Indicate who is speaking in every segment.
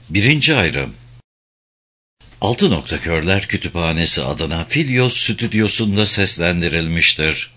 Speaker 1: Birinci ayrım. Altı Nokta Körler Kütüphanesi adına Filyos stüdyosunda seslendirilmiştir.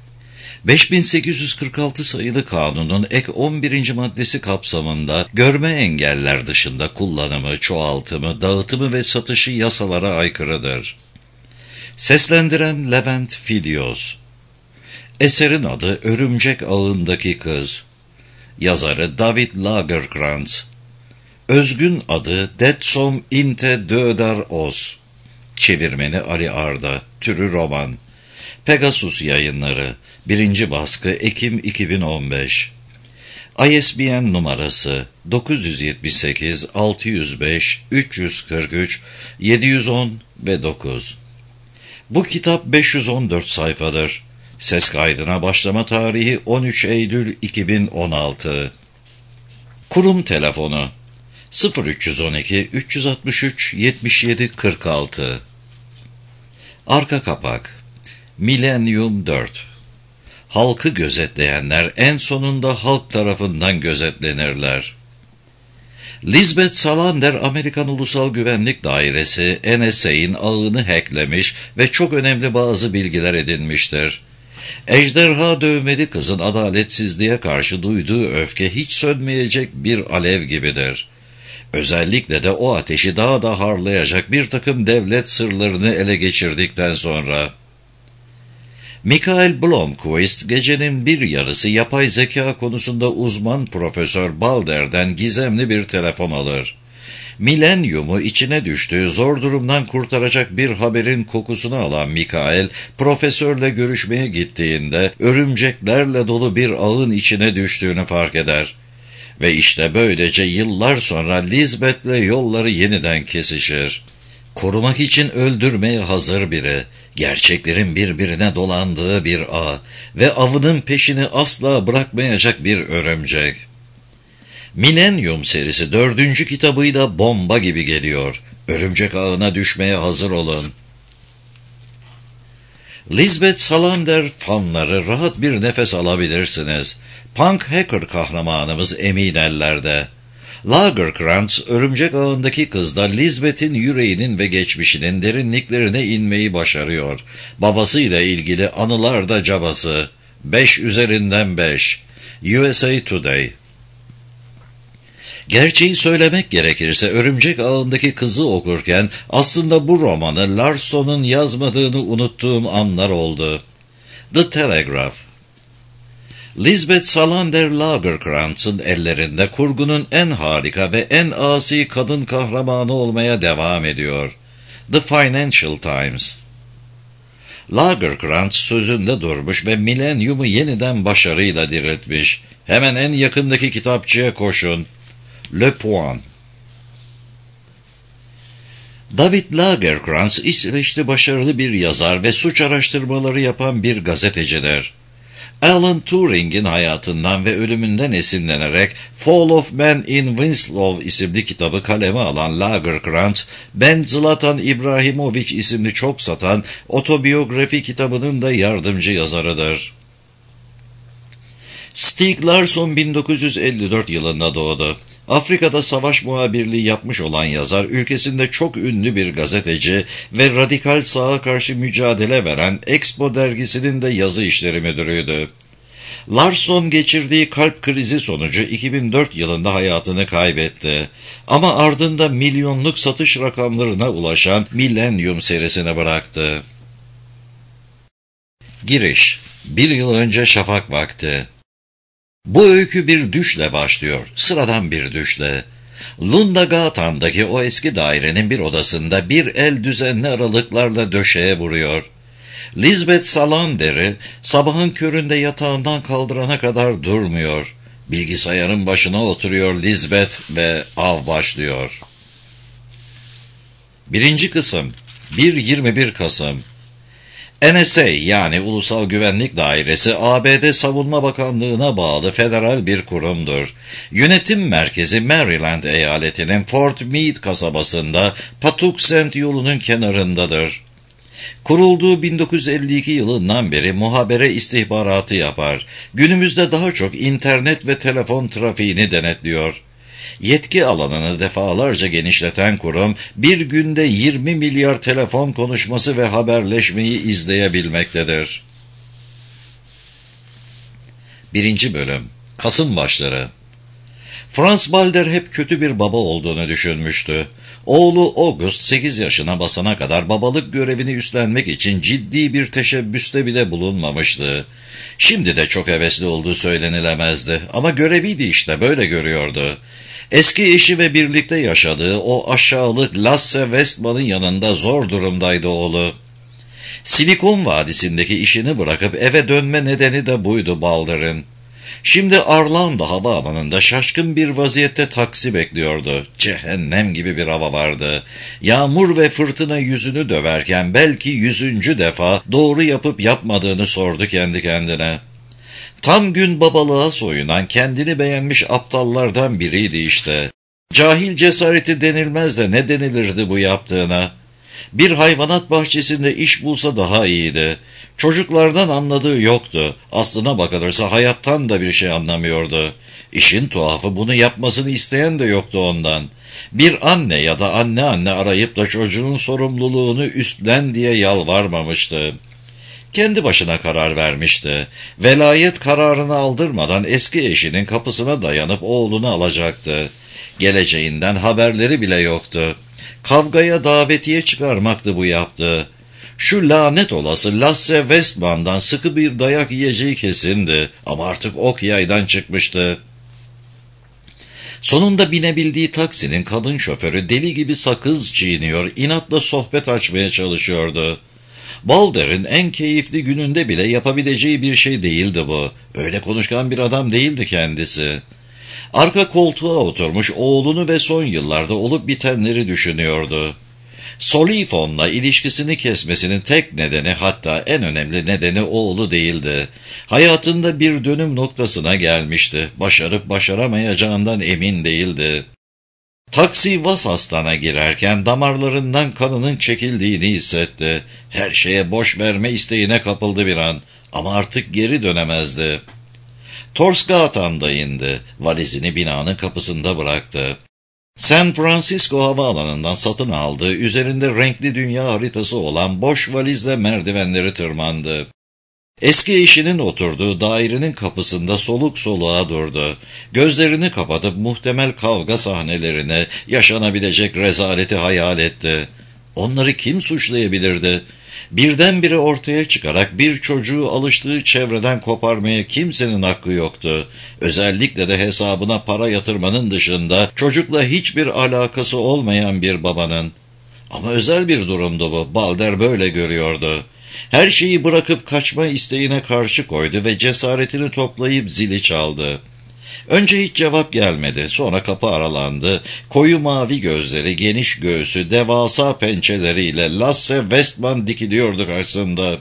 Speaker 1: 5846 sayılı kanunun ek 11. maddesi kapsamında görme engeller dışında kullanımı, çoğaltımı, dağıtımı ve satışı yasalara aykırıdır. Seslendiren Levent Filyos. Eserin adı Örümcek Ağındaki Kız. Yazarı David Lagercrantz. Özgün adı Detsom inte döder oss. Çevirmeni Ali Arda. Türü roman. Pegasus Yayınları. 1. baskı Ekim 2015. ISBN numarası 978 605 343 710 ve 9. Bu kitap 514 sayfadır. Ses kaydına başlama tarihi 13 Eylül 2016. Kurum telefonu 0312 363 77 46. Arka kapak Millennium 4. Halkı gözetleyenler en sonunda halk tarafından gözetlenirler. Lisbeth Salander, Amerikan Ulusal Güvenlik Dairesi, NSA'in ağını hacklemiş ve çok önemli bazı bilgiler edinmiştir. Ejderha dövmeli kızın adaletsizliğe karşı duyduğu öfke hiç sönmeyecek bir alev gibidir. Özellikle de o ateşi daha da harlayacak bir takım devlet sırlarını ele geçirdikten sonra. Michael Blomqvist gecenin bir yarısı yapay zeka konusunda uzman Profesör Balder'den gizemli bir telefon alır. Millennium'u içine düştüğü zor durumdan kurtaracak bir haberin kokusunu alan Michael, profesörle görüşmeye gittiğinde örümceklerle dolu bir ağın içine düştüğünü fark eder. Ve işte böylece yıllar sonra Lisbeth'le yolları yeniden kesişir. Korumak için öldürmeye hazır biri, gerçeklerin birbirine dolandığı bir ağ ve avının peşini asla bırakmayacak bir örümcek. Millennium serisi 4. kitabıyla bomba gibi geliyor. Örümcek ağına düşmeye hazır olun. Lisbeth Salander fanları rahat bir nefes alabilirsiniz. Punk hacker kahramanımız emin ellerde. Lagercrantz, Örümcek Ağındaki Kız'da Lisbeth'in yüreğinin ve geçmişinin derinliklerine inmeyi başarıyor. Babasıyla ilgili anılar da cabası. 5 üzerinden 5. USA Today. Gerçeği söylemek gerekirse Örümcek Ağındaki Kız'ı okurken aslında bu romanı Larson'un yazmadığını unuttuğum anlar oldu. The Telegraph. Lisbeth Salander Lagercrantz'ın ellerinde kurgunun en harika ve en asi kadın kahramanı olmaya devam ediyor. The Financial Times. Lagercrantz sözünde durmuş ve Millennium'u yeniden başarıyla diriltmiş. Hemen en yakındaki kitapçıya koşun. Le Point. David Lagercrantz İsveçli başarılı bir yazar ve suç araştırmaları yapan bir gazetecidir. Alan Turing'in hayatından ve ölümünden esinlenerek Fall of Man in Winslow isimli kitabı kaleme alan Lagercrantz, Ben Zlatan İbrahimovic isimli çok satan otobiyografi kitabının da yardımcı yazarıdır. Stieg Larsson 1954 yılında doğdu. Afrika'da savaş muhabirliği yapmış olan yazar, ülkesinde çok ünlü bir gazeteci ve radikal sağa karşı mücadele veren Expo dergisinin de yazı işleri müdürüydü. Larsson geçirdiği kalp krizi sonucu 2004 yılında hayatını kaybetti. Ama ardında milyonluk satış rakamlarına ulaşan Millennium serisini bıraktı. Giriş. 1 yıl önce şafak vakti. Bu öykü bir düşle başlıyor, sıradan bir düşle. Lundagatan'daki o eski dairenin bir odasında bir el düzenli aralıklarla döşeye vuruyor. Lisbeth Salander'i sabahın köründe yatağından kaldırana kadar durmuyor. Bilgisayarın başına oturuyor Lisbeth ve av başlıyor. 1. kısım 1-21 Kasım. NSA yani Ulusal Güvenlik Dairesi ABD Savunma Bakanlığı'na bağlı federal bir kurumdur. Yönetim merkezi Maryland eyaletinin Fort Meade kasabasında Patuxent yolunun kenarındadır. Kurulduğu 1952 yılından beri muhabere istihbaratı yapar. Günümüzde daha çok internet ve telefon trafiğini denetliyor. Yetki alanını defalarca genişleten kurum, bir günde 20 milyar telefon konuşması ve haberleşmeyi izleyebilmektedir. 1. Bölüm Kasım Başları. Franz Balder hep kötü bir baba olduğunu düşünmüştü. Oğlu August 8 yaşına basana kadar babalık görevini üstlenmek için ciddi bir teşebbüste bile bulunmamıştı. Şimdi de çok hevesli olduğu söylenilemezdi ama göreviydi işte, böyle görüyordu. Eski eşi ve birlikte yaşadığı o aşağılık Lasse Westman'ın yanında zor durumdaydı oğlu. Silikon Vadisi'ndeki işini bırakıp eve dönme nedeni de buydu Balder'ın. Şimdi Arlanda havaalanında şaşkın bir vaziyette taksi bekliyordu. Cehennem gibi bir hava vardı. Yağmur ve fırtına yüzünü döverken belki 100. defa doğru yapıp yapmadığını sordu kendi kendine. Tam gün babalığa soyunan, kendini beğenmiş aptallardan biriydi işte. Cahil cesareti denilmez de ne denilirdi bu yaptığına? Bir hayvanat bahçesinde iş bulsa daha iyiydi. Çocuklardan anladığı yoktu. Aslına bakılırsa hayattan da bir şey anlamıyordu. İşin tuhafı, bunu yapmasını isteyen de yoktu ondan. Bir anne ya da anne arayıp da çocuğun sorumluluğunu üstlen diye yalvarmamıştı. Kendi başına karar vermişti. Velayet kararını aldırmadan eski eşinin kapısına dayanıp oğlunu alacaktı. Geleceğinden haberleri bile yoktu. Kavgaya davetiye çıkarmaktı bu yaptığı. Şu lanet olası Lasse Westman'dan sıkı bir dayak yiyeceği kesindi ama artık ok yaydan çıkmıştı. Sonunda binebildiği taksinin kadın şoförü deli gibi sakız çiğniyor, inatla sohbet açmaya çalışıyordu. Balder'in en keyifli gününde bile yapabileceği bir şey değildi bu. Öyle konuşkan bir adam değildi kendisi. Arka koltuğa oturmuş oğlunu ve son yıllarda olup bitenleri düşünüyordu. Solifon'la ilişkisini kesmesinin tek nedeni, hatta en önemli nedeni oğlu değildi. Hayatında bir dönüm noktasına gelmişti. Başarıp başaramayacağından emin değildi. Taksi Vasas'tana girerken damarlarından kanının çekildiğini hissetti. Her şeye boş verme isteğine kapıldı bir an ama artık geri dönemezdi. Torsgatan'da indi. Valizini binanın kapısında bıraktı. San Francisco havaalanından satın aldığı, üzerinde renkli dünya haritası olan boş valizle merdivenleri tırmandı. Eski eşinin oturduğu dairenin kapısında soluk soluğa durdu. Gözlerini kapatıp muhtemel kavga sahnelerine, yaşanabilecek rezaleti hayal etti. Onları kim suçlayabilirdi? Birdenbire ortaya çıkarak bir çocuğu alıştığı çevreden koparmaya kimsenin hakkı yoktu. Özellikle de hesabına para yatırmanın dışında çocukla hiçbir alakası olmayan bir babanın. Ama özel bir durumdu bu. Balder böyle görüyordu. Her şeyi bırakıp kaçma isteğine karşı koydu ve cesaretini toplayıp zili çaldı. Önce hiç cevap gelmedi. Sonra kapı aralandı. Koyu mavi gözleri, geniş göğsü, devasa pençeleriyle Lasse Westman dikiliyordu karşısında.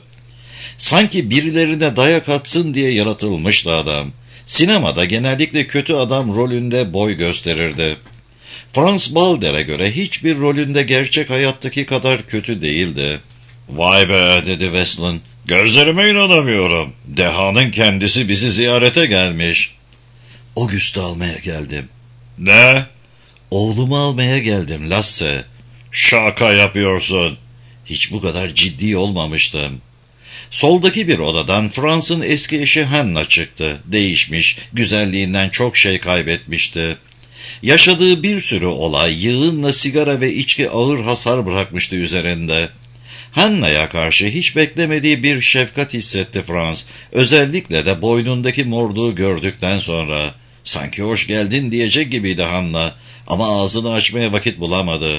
Speaker 1: Sanki birilerine dayak atsın diye yaratılmıştı adam. Sinemada genellikle kötü adam rolünde boy gösterirdi. Franz Balder'e göre hiçbir rolünde gerçek hayattaki kadar kötü değildi. "Vay be," dedi Westman. "Gözlerime inanamıyorum. Dehanın kendisi bizi ziyarete gelmiş." "August'u almaya geldim." "Ne?" "Oğlumu almaya geldim Lasse." "Şaka yapıyorsun." Hiç bu kadar ciddi olmamıştım. Soldaki bir odadan Franz'ın eski eşi Hannah çıktı. Değişmiş, güzelliğinden çok şey kaybetmişti. Yaşadığı bir sürü olay, yığınla sigara ve içki ağır hasar bırakmıştı üzerinde. Hannah'ya karşı hiç beklemediği bir şefkat hissetti Franz. Özellikle de boynundaki morluğu gördükten sonra. Sanki hoş geldin diyecek gibiydi Hannah ama ağzını açmaya vakit bulamadı.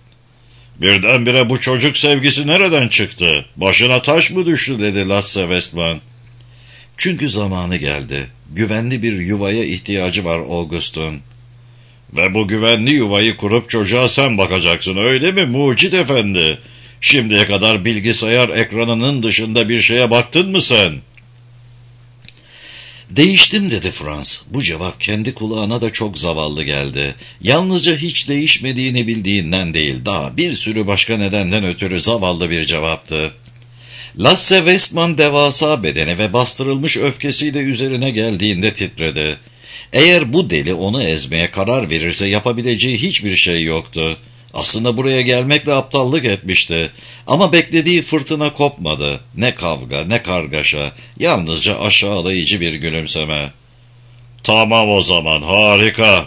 Speaker 1: "Birdenbire bu çocuk sevgisi nereden çıktı? Başına taş mı düştü?" dedi Lasse Westman. "Çünkü zamanı geldi. Güvenli bir yuvaya ihtiyacı var August'un." "Ve bu güvenli yuvayı kurup çocuğa sen bakacaksın, öyle mi Mucit Efendi? Şimdiye kadar bilgisayar ekranının dışında bir şeye baktın mı sen?" "Değiştim," dedi Franz. Bu cevap kendi kulağına da çok zavallı geldi. Yalnızca hiç değişmediğini bildiğinden değil, daha bir sürü başka nedenden ötürü zavallı bir cevaptı. Lasse Westman devasa bedeni ve bastırılmış öfkesiyle üzerine geldiğinde titredi. Eğer bu deli onu ezmeye karar verirse yapabileceği hiçbir şey yoktu. Aslında buraya gelmekle aptallık etmişti. Ama beklediği fırtına kopmadı. Ne kavga, ne kargaşa. Yalnızca aşağılayıcı bir gülümseme. "Tamam o zaman, harika."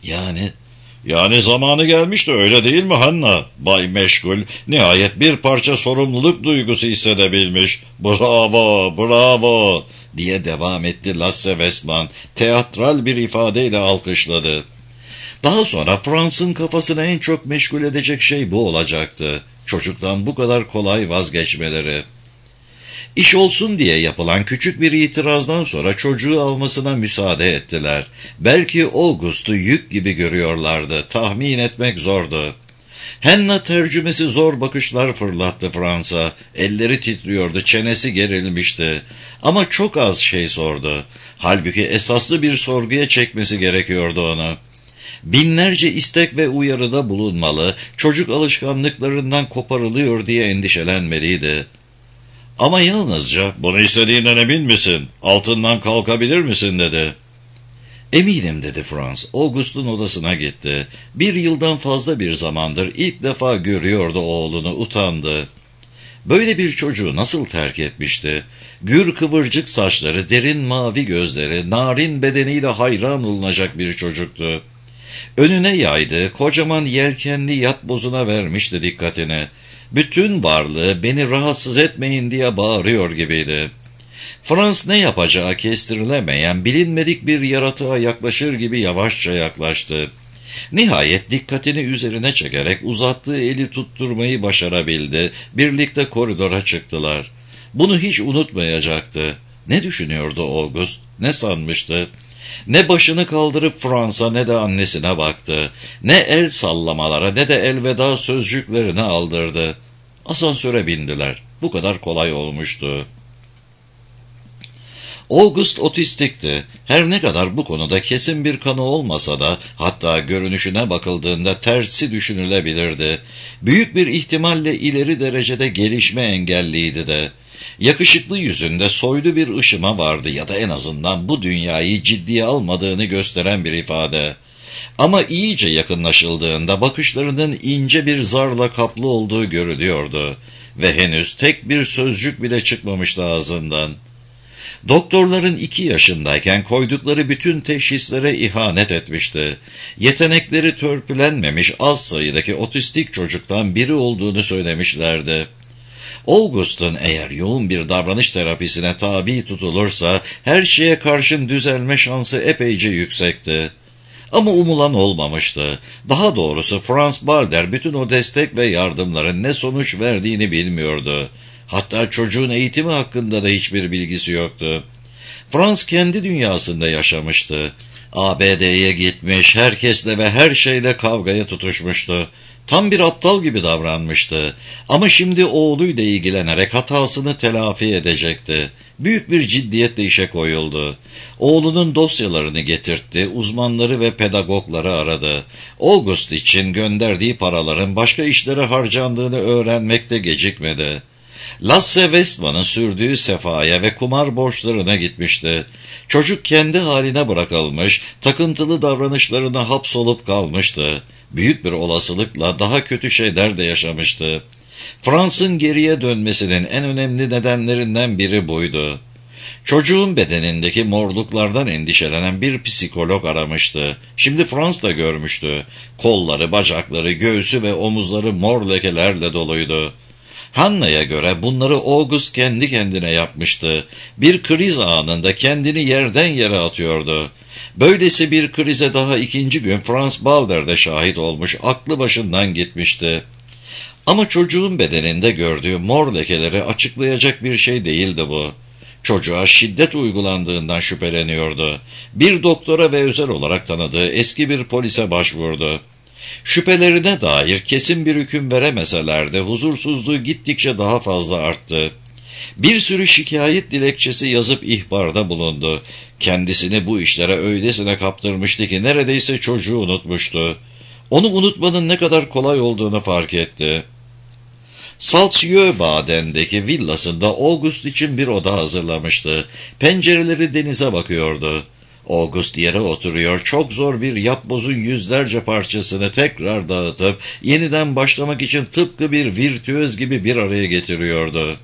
Speaker 1: Yani zamanı gelmişti, öyle değil mi Hanna? Bay Meşgul nihayet bir parça sorumluluk duygusu hissedebilmiş. "Bravo, bravo," diye devam etti Lasse Westman. Teatral bir ifadeyle alkışladı. Daha sonra Frans'ın kafasını en çok meşgul edecek şey bu olacaktı. Çocuktan bu kadar kolay vazgeçmeleri. İş olsun diye yapılan küçük bir itirazdan sonra çocuğu almasına müsaade ettiler. Belki August'u yük gibi görüyorlardı. Tahmin etmek zordu. Henna tercümesi zor bakışlar fırlattı Fransa. Elleri titriyordu, çenesi gerilmişti. Ama çok az şey sordu. Halbuki esaslı bir sorguya çekmesi gerekiyordu onu. Binlerce istek ve uyarıda bulunmalı, çocuk alışkanlıklarından koparılıyor diye endişelenmeliydi. Ama yalnızca "Bunu istediğinden emin misin? Altından kalkabilir misin?" dedi. "Eminim," dedi Frans. August'un odasına gitti. Bir yıldan fazla bir zamandır ilk defa görüyordu oğlunu, utandı. Böyle bir çocuğu nasıl terk etmişti? Gür kıvırcık saçları, derin mavi gözleri, narin bedeniyle hayran olunacak bir çocuktu. Önüne yaydı, kocaman yelkenli yat bozuna vermişti dikkatini. Bütün varlığı "beni rahatsız etmeyin" diye bağırıyor gibiydi. Frans ne yapacağı kestirilemeyen, bilinmedik bir yaratığa yaklaşır gibi yavaşça yaklaştı. Nihayet dikkatini üzerine çekerek uzattığı eli tutturmayı başarabildi. Birlikte koridora çıktılar. Bunu hiç unutmayacaktı. Ne düşünüyordu August? Ne sanmıştı? Ne başını kaldırıp Fransa ne de annesine baktı. Ne el sallamalara ne de elveda sözcüklerine aldırdı. Asansöre bindiler. Bu kadar kolay olmuştu. August otistikti. Her ne kadar bu konuda kesin bir kanı olmasa da, hatta görünüşüne bakıldığında tersi düşünülebilirdi. Büyük bir ihtimalle ileri derecede gelişme engelliydi de. Yakışıklı yüzünde soylu bir ışıma vardı ya da en azından bu dünyayı ciddiye almadığını gösteren bir ifade. Ama iyice yakınlaşıldığında bakışlarının ince bir zarla kaplı olduğu görülüyordu ve henüz tek bir sözcük bile çıkmamıştı ağzından. Doktorların 2 yaşındayken koydukları bütün teşhislere ihanet etmişti. Yetenekleri törpülenmemiş az sayıdaki otistik çocuktan biri olduğunu söylemişlerdi. August'un eğer yoğun bir davranış terapisine tabi tutulursa her şeye karşın düzelme şansı epeyce yüksekti. Ama umulan olmamıştı. Daha doğrusu Franz Balder bütün o destek ve yardımların ne sonuç verdiğini bilmiyordu. Hatta çocuğun eğitimi hakkında da hiçbir bilgisi yoktu. Franz kendi dünyasında yaşamıştı. ABD'ye gitmiş, herkesle ve her şeyle kavgaya tutuşmuştu. Tam bir aptal gibi davranmıştı. Ama şimdi oğluyla ilgilenerek hatasını telafi edecekti. Büyük bir ciddiyetle işe koyuldu. Oğlunun dosyalarını getirtti, uzmanları ve pedagogları aradı. August için gönderdiği paraların başka işlere harcandığını öğrenmekte gecikmedi. Lasse Westman'ın sürdüğü sefaya ve kumar borçlarına gitmişti. Çocuk kendi haline bırakılmış, takıntılı davranışlarına hapsolup kalmıştı. Büyük bir olasılıkla daha kötü şeyler de yaşamıştı. Frans'ın geriye dönmesinin en önemli nedenlerinden biri buydu. Çocuğun bedenindeki morluklardan endişelenen bir psikolog aramıştı. Şimdi Frans da görmüştü. Kolları, bacakları, göğsü ve omuzları mor lekelerle doluydu. Hanna'ya göre bunları August kendi kendine yapmıştı. Bir kriz anında kendini yerden yere atıyordu. Böylesi bir krize daha 2. gün Franz Balder de şahit olmuş, aklı başından gitmişti. Ama çocuğun bedeninde gördüğü mor lekeleri açıklayacak bir şey değildi bu. Çocuğa şiddet uygulandığından şüpheleniyordu. Bir doktora ve özel olarak tanıdığı eski bir polise başvurdu. Şüphelerine dair kesin bir hüküm veremeseler de huzursuzluğu gittikçe daha fazla arttı. Bir sürü şikayet dilekçesi yazıp ihbarda bulundu. Kendisini bu işlere öylesine kaptırmıştı ki neredeyse çocuğu unutmuştu. Onu unutmanın ne kadar kolay olduğunu fark etti. Salzjöbaden'deki villasında August için bir oda hazırlamıştı. Pencereleri denize bakıyordu. August yere oturuyor, çok zor bir yapbozun yüzlerce parçasını tekrar dağıtıp yeniden başlamak için tıpkı bir virtüöz gibi bir araya getiriyordu.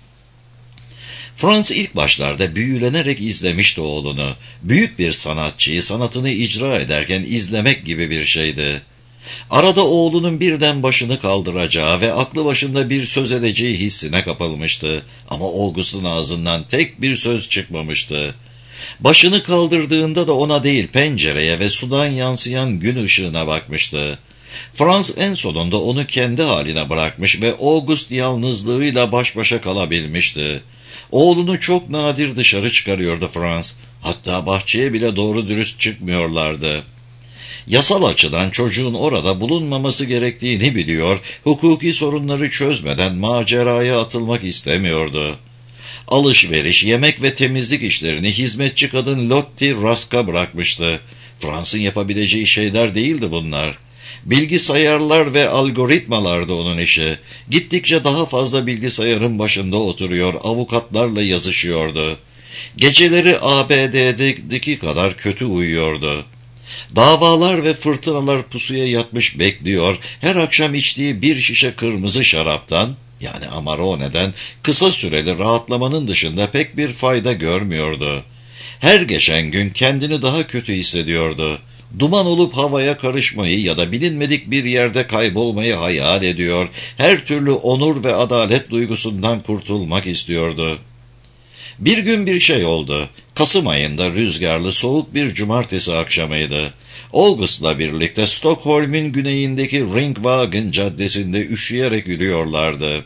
Speaker 1: Franz ilk başlarda büyülenerek izlemişti oğlunu. Büyük bir sanatçıyı sanatını icra ederken izlemek gibi bir şeydi. Arada oğlunun birden başını kaldıracağı ve aklı başında bir söz edeceği hissine kapılmıştı. Ama August'un ağzından tek bir söz çıkmamıştı. Başını kaldırdığında da ona değil pencereye ve sudan yansıyan gün ışığına bakmıştı. Franz en sonunda onu kendi haline bırakmış ve August yalnızlığıyla baş başa kalabilmişti. Oğlunu çok nadir dışarı çıkarıyordu Franz. Hatta bahçeye bile doğru dürüst çıkmıyorlardı. Yasal açıdan çocuğun orada bulunmaması gerektiğini biliyor, hukuki sorunları çözmeden maceraya atılmak istemiyordu. Alışveriş, yemek ve temizlik işlerini hizmetçi kadın Lottie Rask'a bırakmıştı. Franz'ın yapabileceği şeyler değildi bunlar. Bilgisayarlar ve algoritmalardı onun işi. Gittikçe daha fazla bilgisayarın başında oturuyor, avukatlarla yazışıyordu. Geceleri ABD'deki kadar kötü uyuyordu. Davalar ve fırtınalar pusuya yatmış bekliyor, her akşam içtiği bir şişe kırmızı şaraptan, yani Amarone'den, kısa süreli rahatlamanın dışında pek bir fayda görmüyordu. Her geçen gün kendini daha kötü hissediyordu. Duman olup havaya karışmayı ya da bilinmedik bir yerde kaybolmayı hayal ediyor, her türlü onur ve adalet duygusundan kurtulmak istiyordu. Bir gün bir şey oldu. Kasım ayında rüzgarlı soğuk bir cumartesi akşamıydı. August'la birlikte Stockholm'un güneyindeki Ringvagen caddesinde üşüyerek yürüyorlardı.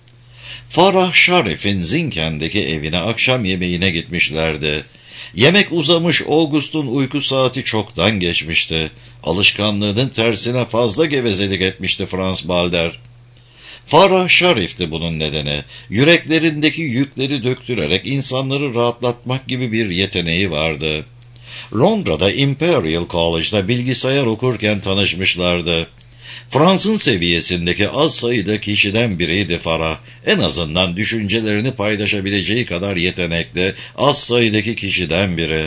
Speaker 1: Farah Sharif'in Zinken'deki evine akşam yemeğine gitmişlerdi. Yemek uzamış, August'un uyku saati çoktan geçmişti. Alışkanlığının tersine fazla gevezelik etmişti Franz Balder. Farah Sharif'ti bunun nedeni. Yüreklerindeki yükleri döktürerek insanları rahatlatmak gibi bir yeteneği vardı. Londra'da Imperial College'da bilgisayar okurken tanışmışlardı. Frans'ın seviyesindeki az sayıda kişiden biriydi Farah. En azından düşüncelerini paylaşabileceği kadar yetenekli az sayıdaki kişiden biri.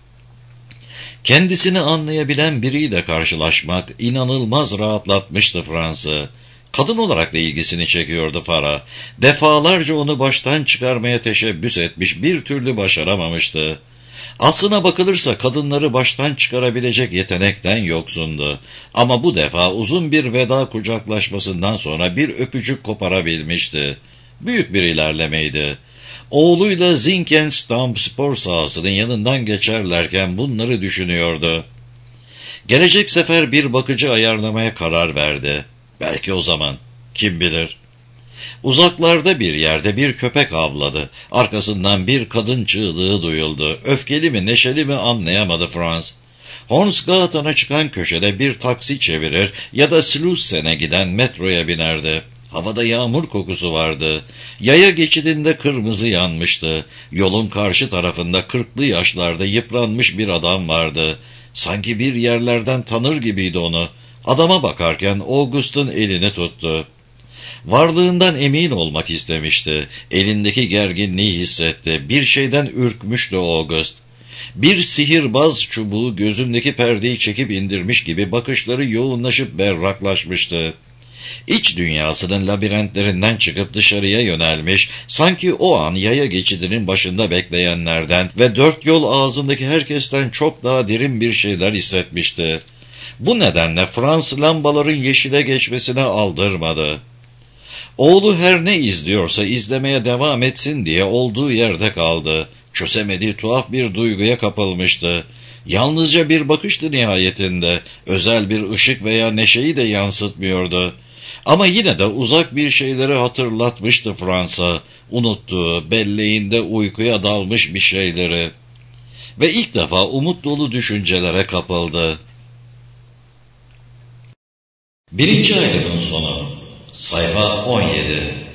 Speaker 1: Kendisini anlayabilen biriyle karşılaşmak inanılmaz rahatlatmıştı Frans'ı. Kadın olarak da ilgisini çekiyordu Farah. Defalarca onu baştan çıkarmaya teşebbüs etmiş, bir türlü başaramamıştı. Aslına bakılırsa kadınları baştan çıkarabilecek yetenekten yoksundu. Ama bu defa uzun bir veda kucaklaşmasından sonra bir öpücük koparabilmişti. Büyük bir ilerlemeydi. Oğluyla Zinkensdamm spor sahasının yanından geçerlerken bunları düşünüyordu. Gelecek sefer bir bakıcı ayarlamaya karar verdi. Belki o zaman, kim bilir. Uzaklarda bir yerde bir köpek havladı. Arkasından bir kadın çığlığı duyuldu. Öfkeli mi neşeli mi anlayamadı Franz. Hornsgaten'a çıkan köşede bir taksi çevirir ya da Slussen'e giden metroya binerdi. Havada yağmur kokusu vardı. Yaya geçidinde kırmızı yanmıştı. Yolun karşı tarafında 40'lı yaşlarda yıpranmış bir adam vardı. Sanki bir yerlerden tanır gibiydi onu. Adama bakarken August'un elini tuttu. Varlığından emin olmak istemişti. Elindeki gerginliği hissetti. Bir şeyden ürkmüştü August. Bir sihirbaz çubuğu gözündeki perdeyi çekip indirmiş gibi bakışları yoğunlaşıp berraklaşmıştı. İç dünyasının labirentlerinden çıkıp dışarıya yönelmiş, sanki o an yaya geçidinin başında bekleyenlerden ve dört yol ağzındaki herkesten çok daha derin bir şeyler hissetmişti. Bu nedenle Frans lambaların yeşile geçmesine aldırmadı. Oğlu her ne izliyorsa izlemeye devam etsin diye olduğu yerde kaldı. Çözemediği tuhaf bir duyguya kapılmıştı. Yalnızca bir bakıştı nihayetinde. Özel bir ışık veya neşeyi de yansıtmıyordu. Ama yine de uzak bir şeyleri hatırlatmıştı Frans'a. Unuttuğu, belleğinde uykuya dalmış bir şeyleri. Ve ilk defa umut dolu düşüncelere kapıldı. 1. ayının sonu. Sayfa 17.